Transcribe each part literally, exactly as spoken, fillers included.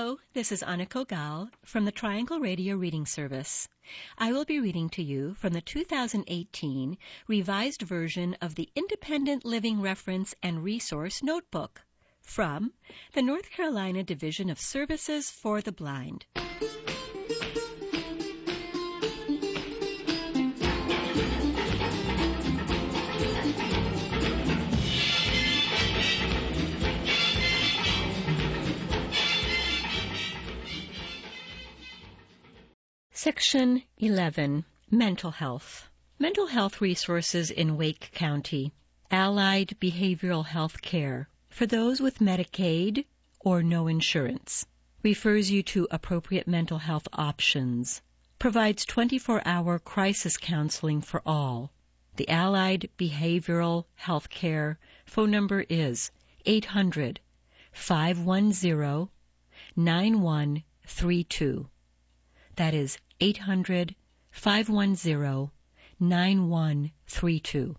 Hello, this is Aniko Gal from the Triangle Radio Reading Service. I will be reading to you from the two thousand eighteen revised version of the Independent Living Reference and Resource Notebook from the North Carolina Division of Services for the Blind. Section eleven, Mental Health. Mental health resources in Wake County. Allied Behavioral Health Care for those with Medicaid or no insurance. Refers you to appropriate mental health options. Provides twenty-four hour crisis counseling for all. The Allied Behavioral Health Care phone number is eight hundred, five one zero, nine one three two. That is eight hundred, five one zero, nine one three two.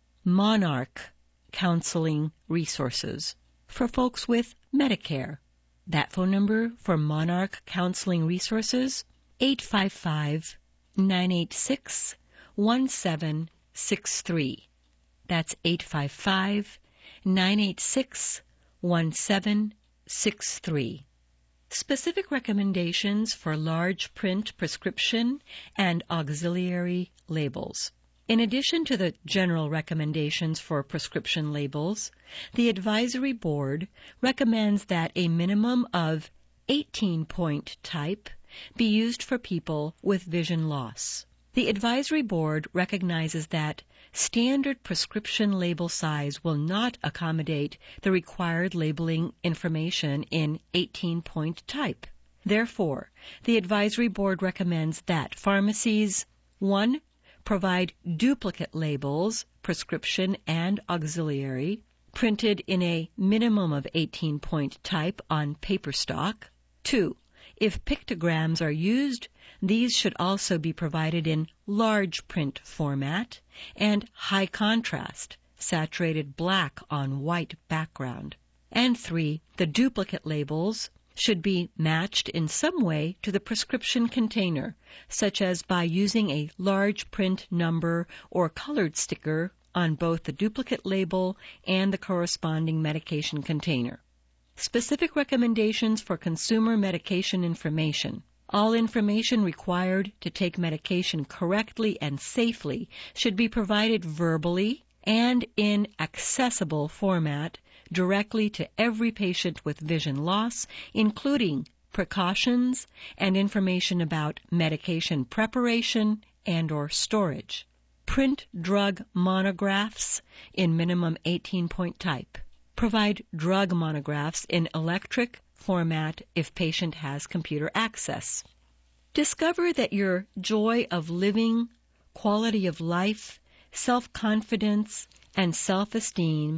Monarch Counseling Resources for folks with Medicare. That phone number for Monarch Counseling Resources, eight five five, nine eight six, one seven six three. That's eight five five, nine eight six, one seven six three. Specific recommendations for large print prescription and auxiliary labels. In addition to the general recommendations for prescription labels, the Advisory Board recommends that a minimum of eighteen point type be used for people with vision loss. The Advisory Board recognizes that standard prescription label size will not accommodate the required labeling information in eighteen point type. Therefore, the Advisory Board recommends that pharmacies, one, provide duplicate labels, prescription and auxiliary, printed in a minimum of eighteen point type on paper stock. Two, if pictograms are used, these should also be provided in large print format and high contrast, saturated black on white background. And three, the duplicate labels should be matched in some way to the prescription container, such as by using a large print number or colored sticker on both the duplicate label and the corresponding medication container. Specific recommendations for consumer medication information. All information required to take medication correctly and safely should be provided verbally and in accessible format directly to every patient with vision loss, including precautions and information about medication preparation and or storage. Print drug monographs in minimum eighteen point type. Provide drug monographs in electric format if patient has computer access. Discover that your joy of living, quality of life, self-confidence, and self-esteem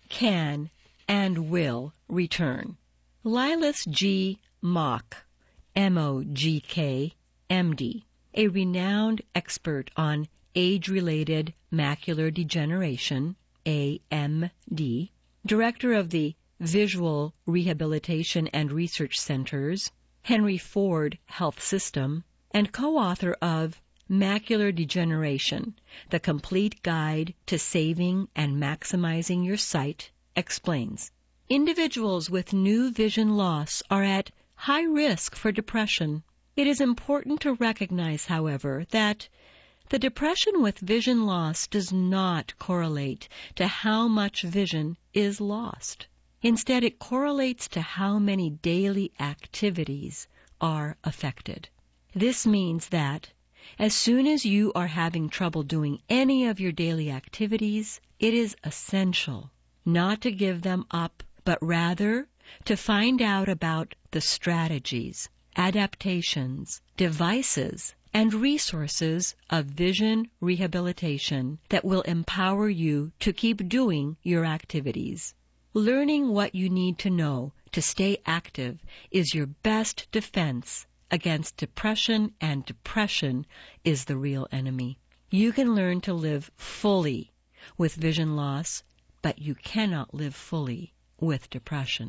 can and will return. Lilas G. Mock, M O G K, M D, a renowned expert on age-related macular degeneration, A M D, Director of the Visual Rehabilitation and Research Centers, Henry Ford Health System, and co-author of Macular Degeneration, The Complete Guide to Saving and Maximizing Your Sight, explains. Individuals with new vision loss are at high risk for depression. It is important to recognize, however, that the depression with vision loss does not correlate to how much vision is lost. Instead, it correlates to how many daily activities are affected. This means that as soon as you are having trouble doing any of your daily activities, it is essential not to give them up, but rather to find out about the strategies, adaptations, devices, and resources of vision rehabilitation that will empower you to keep doing your activities. Learning what you need to know to stay active is your best defense against depression, and depression is the real enemy. You can learn to live fully with vision loss, but you cannot live fully with depression.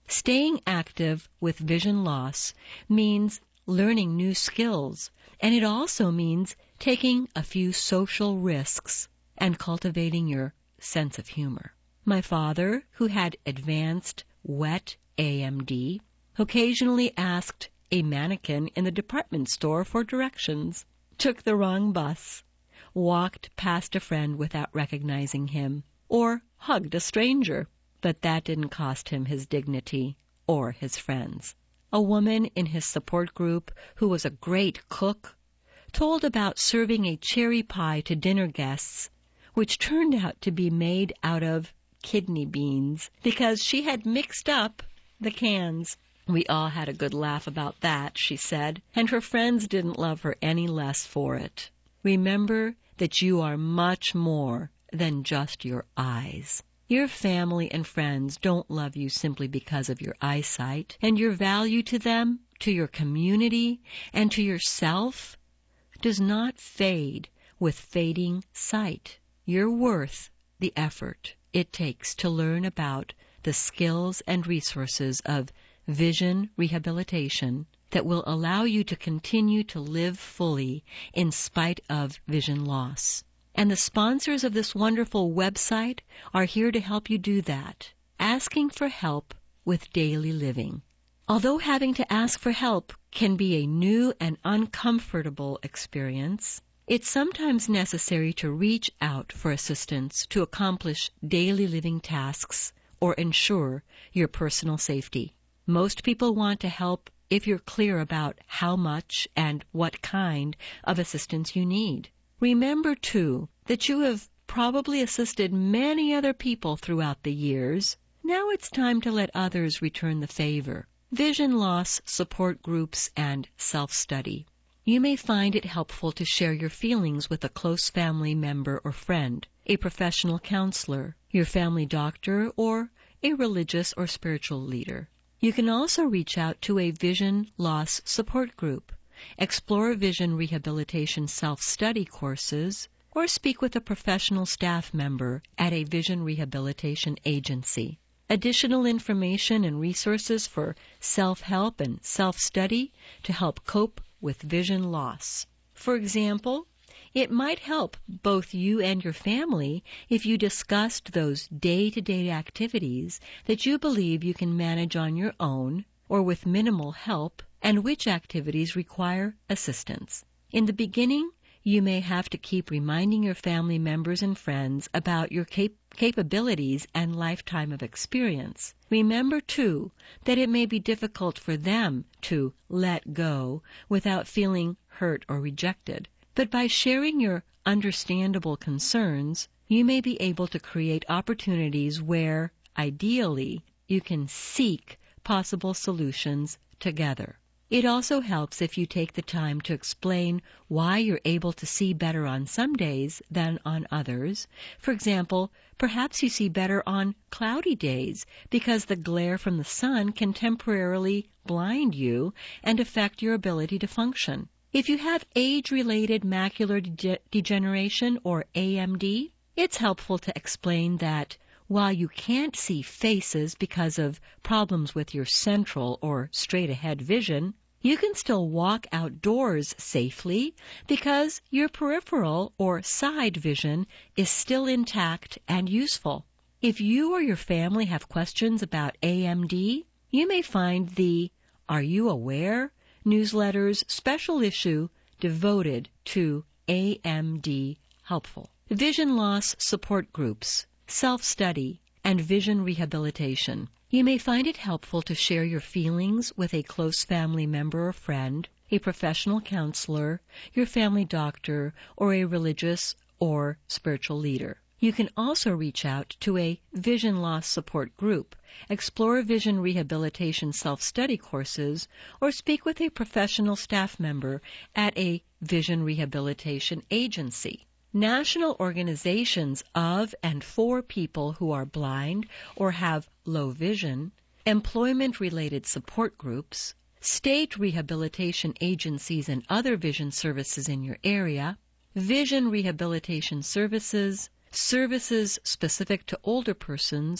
Staying active with vision loss means learning new skills, and it also means taking a few social risks and cultivating your sense of humor. My father, who had advanced wet A M D, occasionally asked a mannequin in the department store for directions, took the wrong bus, walked past a friend without recognizing him, or hugged a stranger. But that didn't cost him his dignity or his friends. A woman in his support group, who was a great cook, told about serving a cherry pie to dinner guests, which turned out to be made out of kidney beans because she had mixed up the cans. We all had a good laugh about that, she said, and her friends didn't love her any less for it. Remember that you are much more than just your eyes. Your family and friends don't love you simply because of your eyesight, and your value to them, to your community, and to yourself does not fade with fading sight. You're worth the effort it takes to learn about the skills and resources of vision rehabilitation that will allow you to continue to live fully in spite of vision loss. And the sponsors of this wonderful website are here to help you do that, asking for help with daily living. Although having to ask for help can be a new and uncomfortable experience, it's sometimes necessary to reach out for assistance to accomplish daily living tasks or ensure your personal safety. Most people want to help if you're clear about how much and what kind of assistance you need. Remember, too, that you have probably assisted many other people throughout the years. Now it's time to let others return the favor. Vision loss support groups and self-study. You may find it helpful to share your feelings with a close family member or friend, a professional counselor, your family doctor, or a religious or spiritual leader. You can also reach out to a vision loss support group, explore vision rehabilitation self-study courses, or speak with a professional staff member at a vision rehabilitation agency. Additional information and resources for self-help and self-study to help cope with vision loss. For example, it might help both you and your family if you discussed those day-to-day activities that you believe you can manage on your own or with minimal help, and which activities require assistance. In the beginning, you may have to keep reminding your family members and friends about your cap- capabilities and lifetime of experience. Remember, too, that it may be difficult for them to let go without feeling hurt or rejected. But by sharing your understandable concerns, you may be able to create opportunities where, ideally, you can seek possible solutions together. It also helps if you take the time to explain why you're able to see better on some days than on others. For example, perhaps you see better on cloudy days because the glare from the sun can temporarily blind you and affect your ability to function. If you have age-related macular de- degeneration, or A M D, it's helpful to explain that while you can't see faces because of problems with your central or straight-ahead vision, you can still walk outdoors safely because your peripheral or side vision is still intact and useful. If you or your family have questions about A M D, you may find the Are You Aware? Newsletter's special issue devoted to A M D helpful. Vision loss support groups, self-study, and vision rehabilitation. You may find it helpful to share your feelings with a close family member or friend, a professional counselor, your family doctor, or a religious or spiritual leader. You can also reach out to a vision loss support group, explore vision rehabilitation self-study courses, or speak with a professional staff member at a vision rehabilitation agency. National organizations of and for people who are blind or have low vision, employment-related support groups, state rehabilitation agencies and other vision services in your area, vision rehabilitation services, services specific to older persons,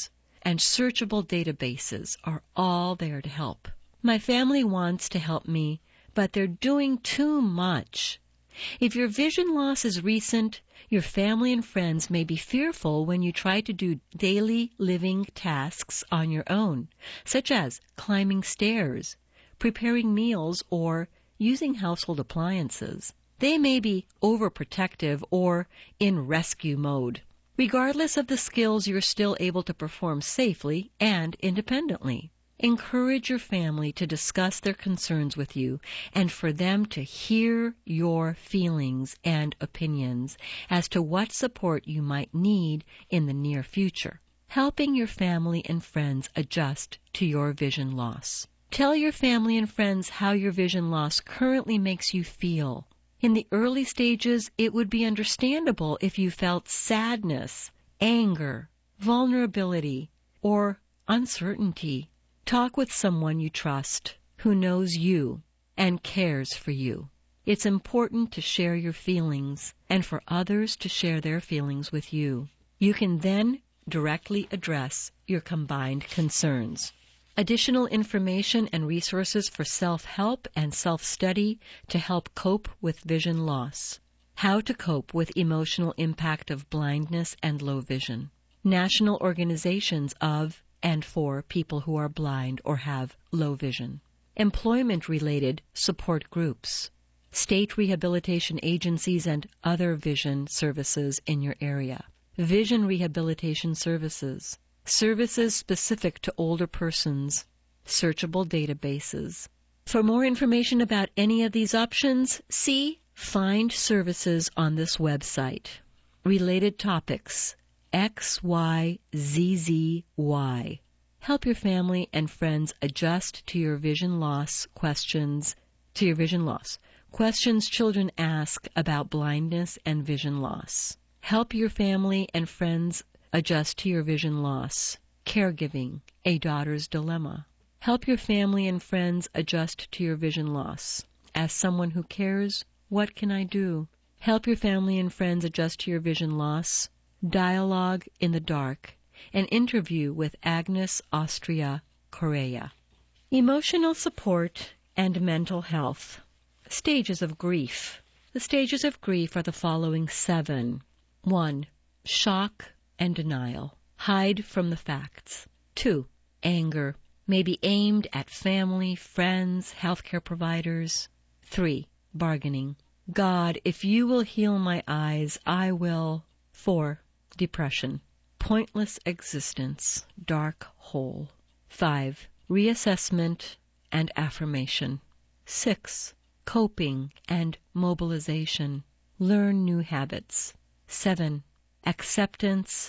and searchable databases are all there to help. My family wants to help me, but they're doing too much. If your vision loss is recent, your family and friends may be fearful when you try to do daily living tasks on your own, such as climbing stairs, preparing meals, or using household appliances. They may be overprotective or in rescue mode. Regardless of the skills, you're still able to perform safely and independently. Encourage your family to discuss their concerns with you and for them to hear your feelings and opinions as to what support you might need in the near future. Helping your family and friends adjust to your vision loss. Tell your family and friends how your vision loss currently makes you feel. In the early stages, it would be understandable if you felt sadness, anger, vulnerability, or uncertainty. Talk with someone you trust, who knows you and cares for you. It's important to share your feelings and for others to share their feelings with you. You can then directly address your combined concerns. Additional information and resources for self-help and self-study to help cope with vision loss. How to cope with emotional impact of blindness and low vision. National organizations of and for people who are blind or have low vision. Employment-related support groups. State rehabilitation agencies and other vision services in your area. Vision rehabilitation services. Services specific to older persons. Searchable databases. For more information about any of these options, see Find Services on this website. Related topics. X, Y, Z, Z, Y. Help your family and friends adjust to your vision loss questions, to your vision loss. Questions children ask about blindness and vision loss. Help your family and friends adjust to your vision loss. Caregiving, a daughter's dilemma. Help your family and friends adjust to your vision loss. As someone who cares, what can I do? Help your family and friends adjust to your vision loss. Dialogue in the Dark, an interview with Agnes Austria Correa. Emotional support and mental health. Stages of grief. The stages of grief are the following seven. One, shock and denial. Hide from the facts. Two, anger. May be aimed at family, friends, healthcare providers. Three, bargaining. God, if you will heal my eyes, I will. Four, depression. Pointless existence, dark hole. Five, reassessment and affirmation. Six, coping and mobilization. Learn new habits. Seven, acceptance,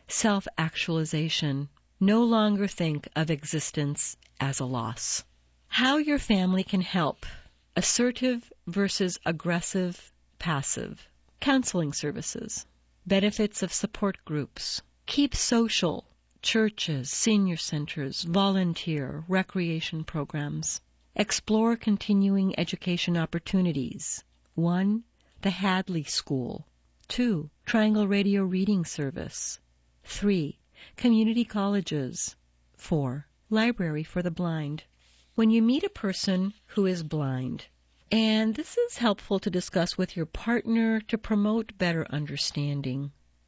self-actualization. No longer think of existence as a loss. How your family can help. Assertive versus aggressive, passive. Counseling services. Benefits of support groups. Keep social. Churches, senior centers, volunteer, recreation programs. Explore continuing education opportunities. One, the Hadley School. Two, Triangle Radio Reading Service. Three, community colleges. Four, Library for the Blind. When you meet a person who is blind, and this is helpful to discuss with your partner to promote better understanding.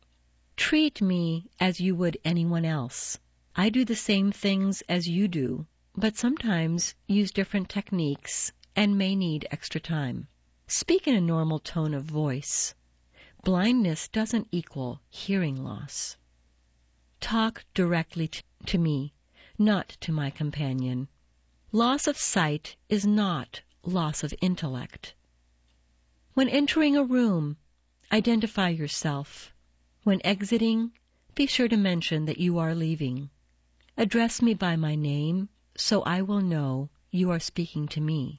Treat me as you would anyone else. I do the same things as you do, but sometimes use different techniques and may need extra time. Speak in a normal tone of voice. Blindness doesn't equal hearing loss. Talk directly t- to me, not to my companion. Loss of sight is not loss of intellect. When entering a room, identify yourself. When exiting, be sure to mention that you are leaving. Address me by my name, so I will know you are speaking to me.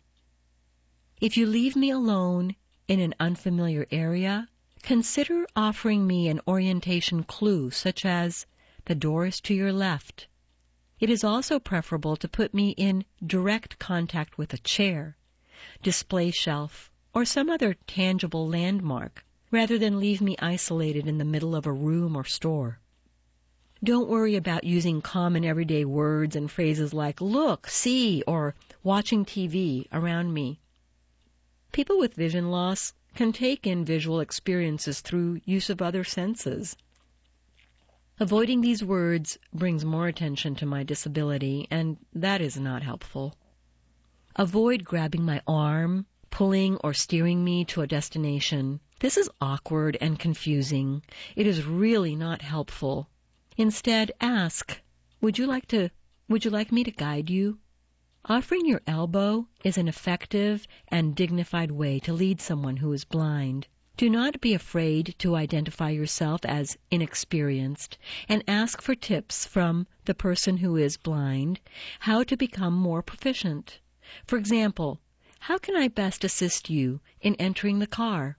If you leave me alone in an unfamiliar area, consider offering me an orientation clue, such as the door is to your left. It is also preferable to put me in direct contact with a chair, display shelf, or some other tangible landmark, rather than leave me isolated in the middle of a room or store. Don't worry about using common everyday words and phrases like look, see, or watching T V around me. People with vision loss can take in visual experiences through use of other senses. Avoiding these words brings more attention to my disability, and that is not helpful. Avoid grabbing my arm, pulling or steering me to a destination. This is awkward and confusing. It is really not helpful. Instead, ask, would you like to, would you like me to guide you? Offering your elbow is an effective and dignified way to lead someone who is blind. Do not be afraid to identify yourself as inexperienced and ask for tips from the person who is blind how to become more proficient. For example, how can I best assist you in entering the car?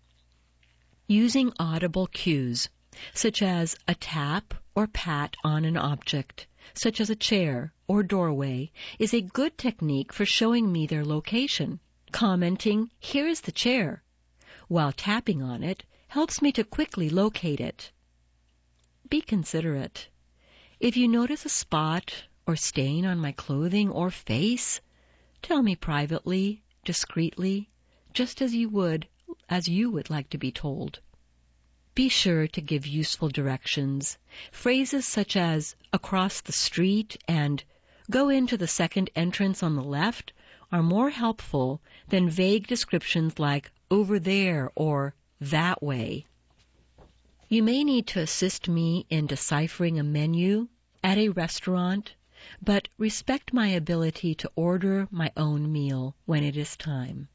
Using audible cues, such as a tap or pat on an object, such as a chair or doorway, is a good technique for showing me their location. Commenting, "Here is the chair," while tapping on it helps me to quickly locate it. Be considerate. If you notice a spot or stain on my clothing or face, tell me privately, discreetly, just as you would as you would like to be told. Be sure to give useful directions. Phrases such as across the street and go into the second entrance on the left are more helpful than vague descriptions like over there or that way. You may need to assist me in deciphering a menu at a restaurant, but respect my ability to order my own meal when it is time.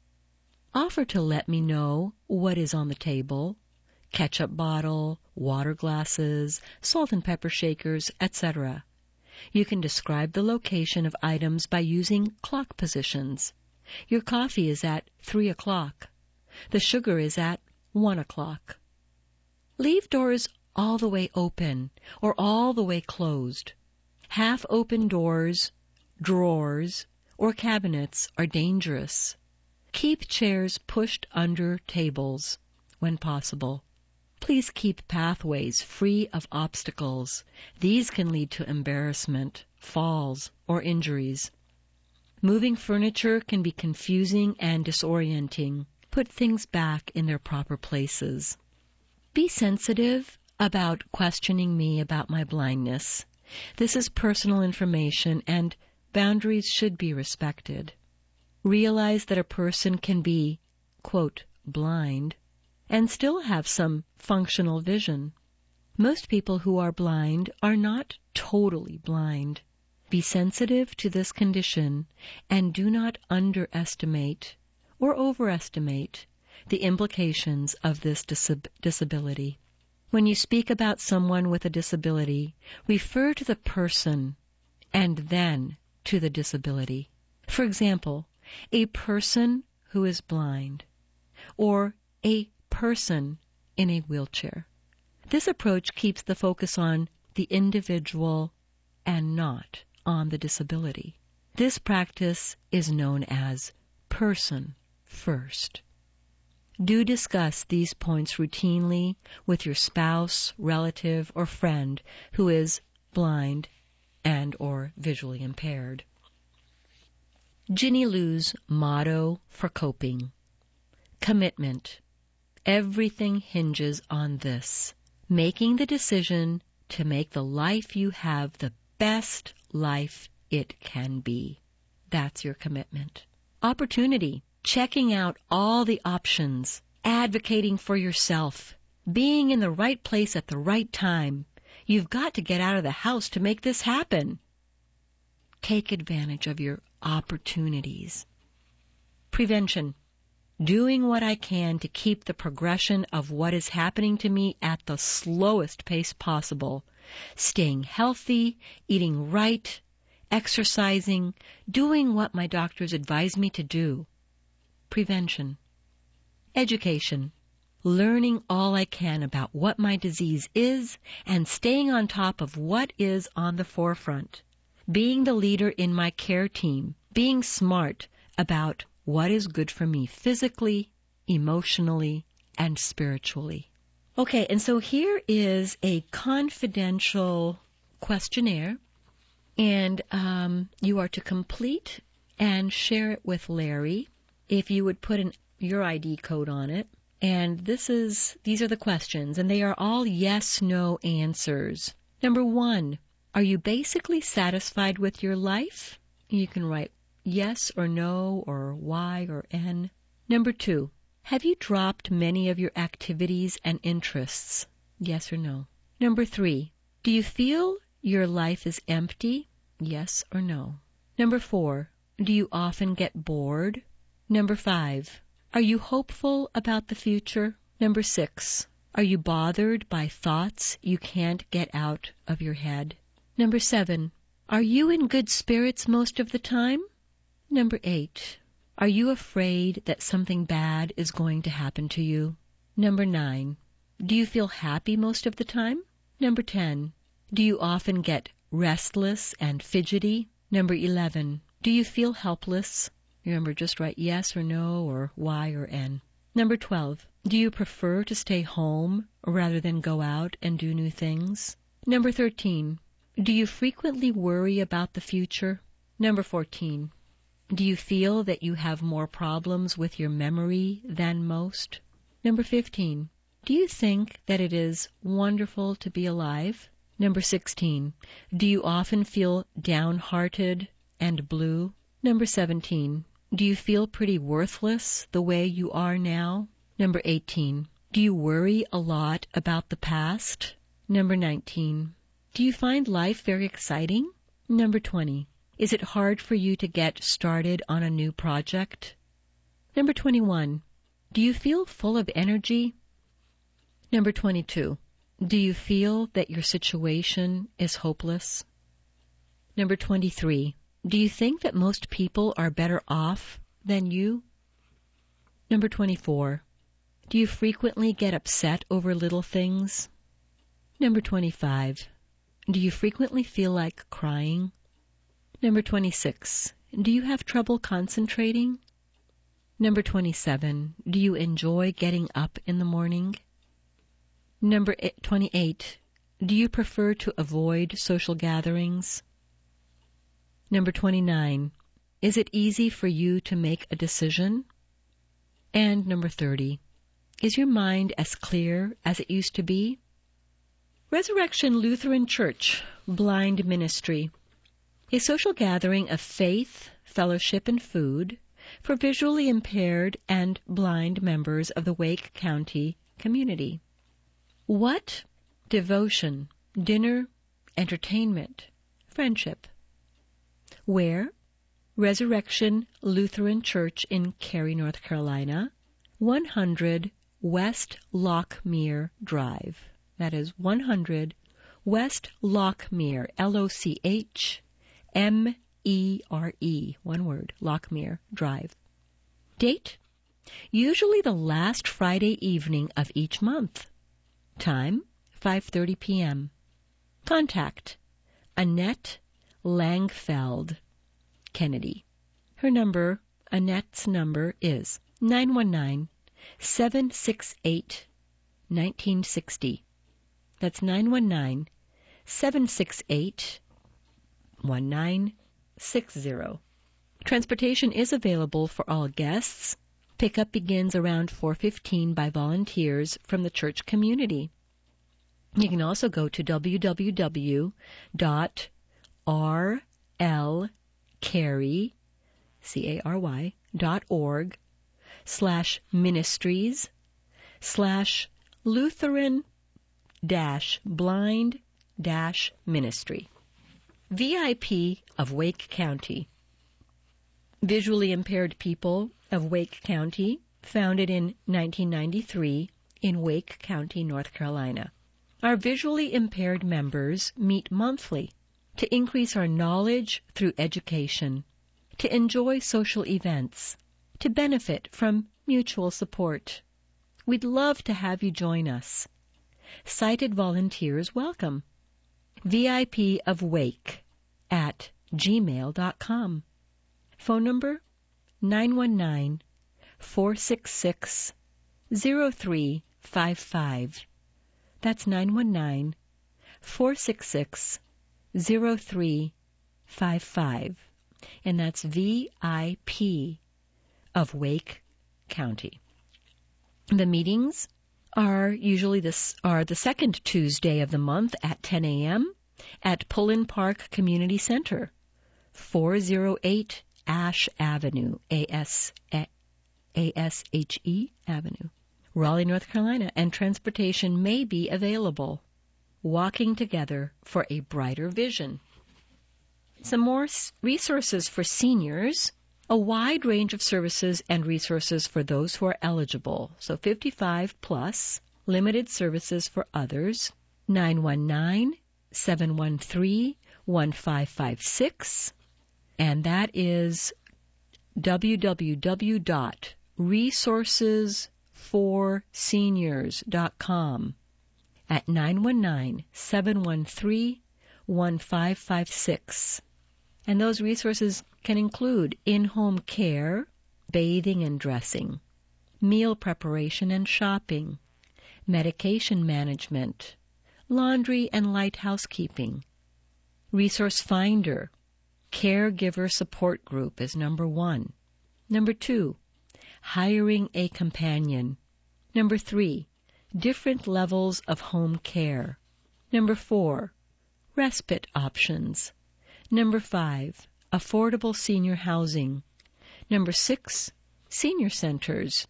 Offer to let me know what is on the table: ketchup bottle, water glasses, salt and pepper shakers, et cetera. You can describe the location of items by using clock positions. Your coffee is at three o'clock. The sugar is at one o'clock. Leave doors all the way open or all the way closed. Half-open doors, drawers, or cabinets are dangerous. Keep chairs pushed under tables when possible. Please keep pathways free of obstacles. These can lead to embarrassment, falls, or injuries. Moving furniture can be confusing and disorienting. Put things back in their proper places. Be sensitive about questioning me about my blindness. This is personal information, and boundaries should be respected. Realize that a person can be, quote, blind, and still have some functional vision. Most people who are blind are not totally blind. Be sensitive to this condition and do not underestimate or overestimate the implications of this disab- disability. When you speak about someone with a disability, refer to the person and then to the disability. For example, a person who is blind, or a person in a wheelchair. This approach keeps the focus on the individual and not on the disability. This practice is known as person first. Do discuss these points routinely with your spouse, relative, or friend who is blind and or visually impaired. Ginny Lou's motto for coping: commitment. Everything hinges on this: making the decision to make the life you have the best life it can be. That's your commitment. Opportunity. Checking out all the options. Advocating for yourself. Being in the right place at the right time. You've got to get out of the house to make this happen. Take advantage of your opportunities. Prevention. Doing what I can to keep the progression of what is happening to me at the slowest pace possible. Staying healthy, eating right, exercising, doing what my doctors advise me to do. Prevention. Education. Learning all I can about what my disease is and staying on top of what is on the forefront. Being the leader in my care team. Being smart about what is good for me physically, emotionally, and spiritually. Okay, and so here is a confidential questionnaire, and um, you are to complete and share it with Larry. If you would put an, your I D code on it. And this is these are the questions, and they are all yes/no answers. Number one, are you basically satisfied with your life? You can write yes or no or Y or N. Number two, have you dropped many of your activities and interests? Yes or no. Number three, do you feel your life is empty? Yes or no. Number four, do you often get bored? Number five, are you hopeful about the future? Number six, are you bothered by thoughts you can't get out of your head? Number seven, are you in good spirits most of the time? Number eight, are you afraid that something bad is going to happen to you? Number nine, do you feel happy most of the time? Number ten, do you often get restless and fidgety? Number eleven, do you feel helpless? Remember, just write yes or no or Y or N. Number twelve, do you prefer to stay home rather than go out and do new things? Number thirteen, do you frequently worry about the future? Number fourteen, do you feel that you have more problems with your memory than most? Number fifteen, do you think that it is wonderful to be alive? Number sixteen, do you often feel downhearted and blue? Number seventeen, do you feel pretty worthless the way you are now? Number eighteen, do you worry a lot about the past? Number nineteen, do you find life very exciting? Number twenty, is it hard for you to get started on a new project? Number twenty-one, do you feel full of energy? Number twenty-two, do you feel that your situation is hopeless? Number twenty-three, do you think that most people are better off than you? Number twenty-four, do you frequently get upset over little things? Number twenty-five, do you frequently feel like crying? Number twenty-six, do you have trouble concentrating? Number twenty-seven, do you enjoy getting up in the morning? Number twenty-eight, do you prefer to avoid social gatherings? Number twenty-nine, is it easy for you to make a decision? And number thirty, is your mind as clear as it used to be? Resurrection Lutheran Church Blind Ministry, a social gathering of faith, fellowship, and food for visually impaired and blind members of the Wake County community. What? Devotion, dinner, entertainment, friendship. Where? Resurrection Lutheran Church in Cary, North Carolina, one hundred West Lockmere Drive. That is one hundred West Lockmere, L O C H M E R E, one word, Lockmere Drive. Date? Usually the last Friday evening of each month. Time? five thirty p.m. Contact? Annette Langfeld Kennedy. Her number, Annette's number, is nine one nine, seven six eight, one nine six zero. That's nine one nine, seven six eight, one nine six zero. Transportation is available for all guests. Pickup begins around four fifteen by volunteers from the church community. You can also go to w w w dot r l cary, C A R Y, dot org, slash ministries, slash Lutheran dash blind dash ministry. V I P of Wake County. Visually impaired people of Wake County, founded in nineteen ninety-three in Wake County, North Carolina. Our visually impaired members meet monthly to increase our knowledge through education, to enjoy social events, to benefit from mutual support. We'd love to have you join us. Sighted volunteers welcome. V I P of Wake at gmail dot com. Phone number nine one nine, four six six, zero three five five. That's nine one nine, four six six, zero three five five. And that's V I P of Wake County. The meetings are usually this are the second Tuesday of the month at ten a.m. at Pullen Park Community Center, four oh eight Ash Avenue, A S H E Avenue, Raleigh, North Carolina, and transportation may be available. Walking together for a brighter vision. Some more resources for seniors, a wide range of services and resources for those who are eligible. So fifty-five plus, limited services for others, nine one nine, seven one three, one five five six, and that is w w w dot resources for seniors dot com at nine one nine, seven one three, one five five six. And those resources can include in-home care, bathing and dressing, meal preparation and shopping, medication management, laundry and light housekeeping, resource finder, caregiver support group is number one. Number two, hiring a companion. Number three, different levels of home care. Number four, respite options. Number five, affordable senior housing. Number six, senior centers,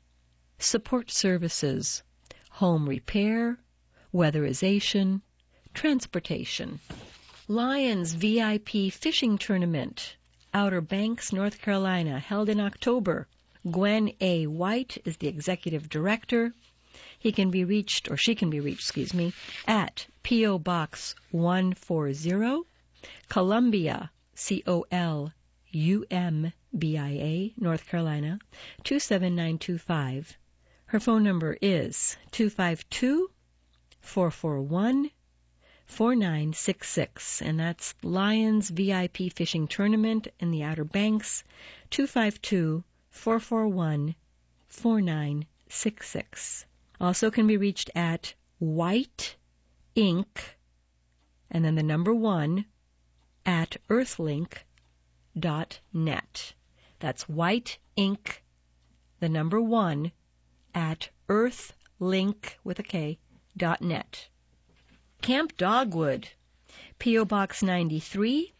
support services, home repair, weatherization, transportation. Lions V I P Fishing Tournament, Outer Banks, North Carolina, held in October. Gwen A. White is the executive director. He can be reached, or she can be reached, excuse me, at P O. Box one forty, Columbia, C O L U M B I A, North Carolina, two seven nine two five. Her phone number is two five two, four four one, four nine six six, and that's Lions V I P Fishing Tournament in the Outer Banks, two five two, four four one, four nine six six. Also can be reached at White Inc, and then the number one, at earthlink dot net. That's White Inc, the number one, at earthlink, with a K, dot net. Camp Dogwood, P O. Box ninety-three,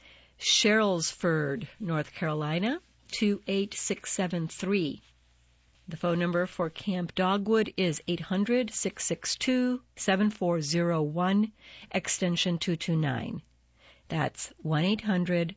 Sherrilsford, North Carolina, two eight six seven three. The phone number for Camp Dogwood is eight hundred, six six two, seven four zero one, extension two two nine. That's one eight hundred,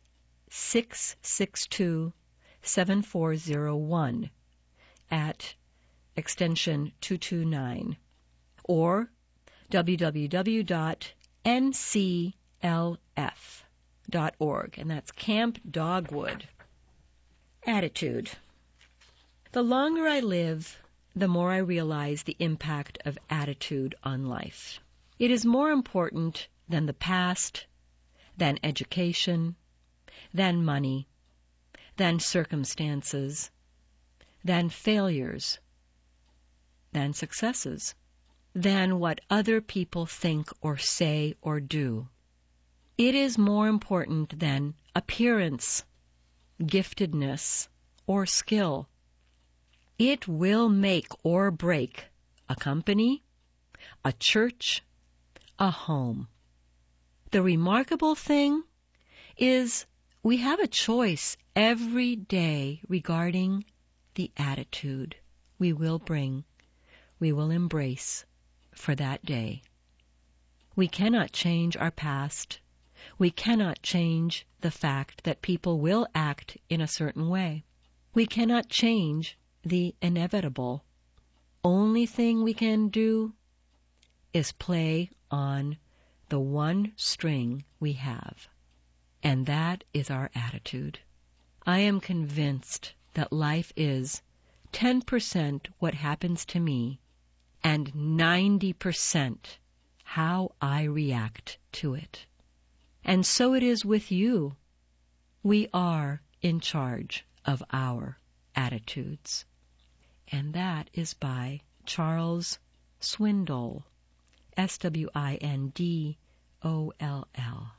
six six two, seven four zero one at extension two two nine. Or w w w dot n c l f dot org, and that's Camp Dogwood. Attitude. The longer I live, the more I realize the impact of attitude on life. It is more important than the past, than education, than money, than circumstances, than failures, than successes, than what other people think or say or do. It is more important than appearance, giftedness, or skill. It will make or break a company, a church, a home. The remarkable thing is we have a choice every day regarding the attitude we will bring, we will embrace for that day. We cannot change our past. We cannot change the fact that people will act in a certain way. We cannot change the inevitable. Only thing we can do is play on the one string we have, and that is our attitude. I am convinced that life is ten percent what happens to me and ninety percent how I react to it. And so it is with you. We are in charge of our attitudes. And that is by Charles Swindoll, S W I N D O L L.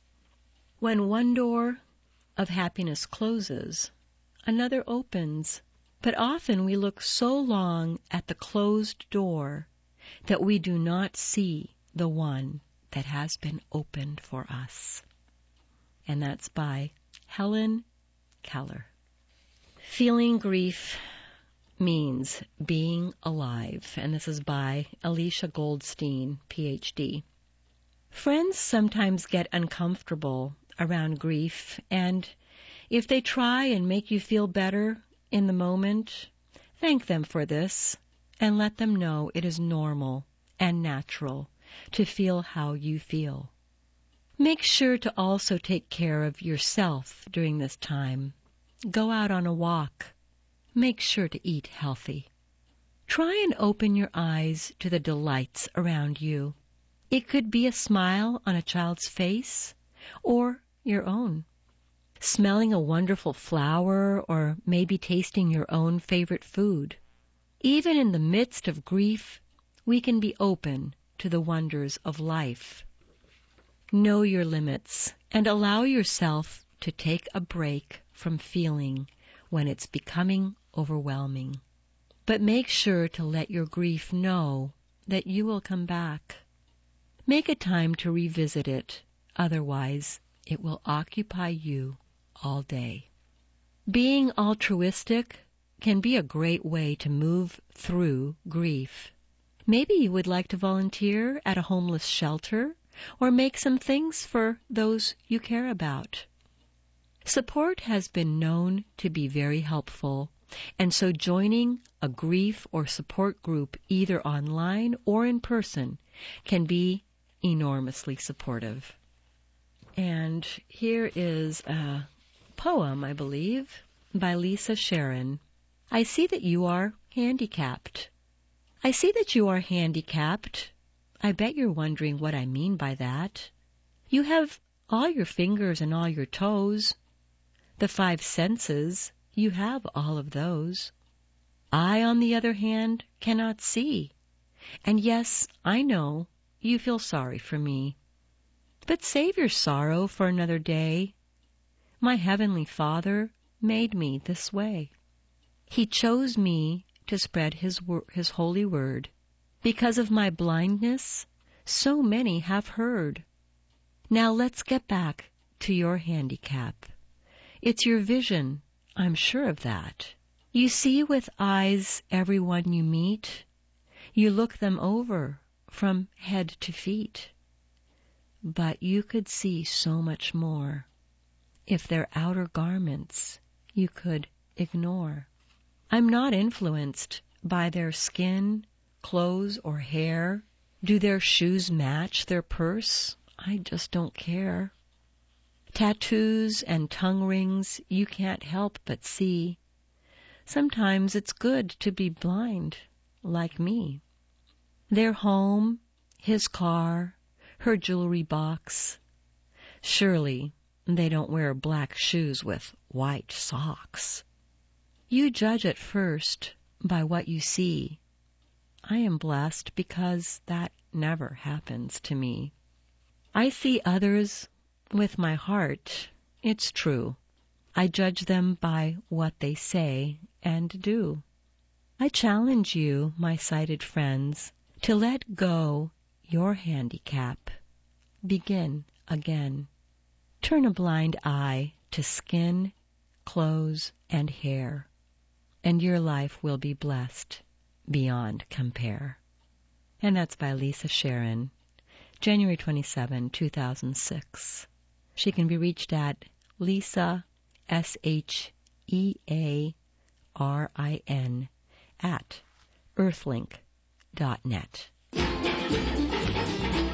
When one door of happiness closes, another opens. But often we look so long at the closed door that we do not see the one that has been opened for us. And that's by Helen Keller. Feeling grief means being alive. And this is by Alicia Goldstein, P H D. Friends sometimes get uncomfortable around grief, and if they try and make you feel better in the moment, thank them for this and let them know it is normal and natural to feel how you feel. Make sure to also take care of yourself during this time. Go out on a walk. Make sure to eat healthy. Try and open your eyes to the delights around you. It could be a smile on a child's face or your own. Smelling a wonderful flower, or maybe tasting your own favorite food. Even in the midst of grief, we can be open to the wonders of life. Know your limits and allow yourself to take a break from feeling when it's becoming overwhelming. But make sure to let your grief know that you will come back. Make a time to revisit it, otherwise it will occupy you all day. Being altruistic can be a great way to move through grief. Maybe you would like to volunteer at a homeless shelter or make some things for those you care about. Support has been known to be very helpful, and so joining a grief or support group either online or in person can be enormously supportive. And here is a poem, I believe, by Lisa Sharon. I see that you are handicapped. I see that you are handicapped. I bet you're wondering what I mean by that. You have all your fingers and all your toes. The five senses, you have all of those. I, on the other hand, cannot see. And yes, I know you feel sorry for me. But save your sorrow for another day. My Heavenly Father made me this way. He chose me to spread His, wor- His holy word. Because of my blindness, so many have heard. Now let's get back to your handicap. It's your vision, I'm sure of that. You see with eyes everyone you meet. You look them over from head to feet. But you could see so much more if their outer garments you could ignore. I'm not influenced by their skin, clothes, or hair. Do their shoes match their purse? I just don't care. Tattoos and tongue rings you can't help but see. Sometimes it's good to be blind, like me. Their home, his car, her jewelry box. Surely they don't wear black shoes with white socks. You judge at first by what you see. I am blessed because that never happens to me. I see others with my heart. It's true. I judge them by what they say and do. I challenge you, my sighted friends, to let go your handicap. Begin again. Turn a blind eye to skin, clothes, and hair, and your life will be blessed beyond compare. And that's by Lisa Sharon, January twenty-seventh, two thousand six. She can be reached at Lisa, S H E A R I N, at earthlink dot net.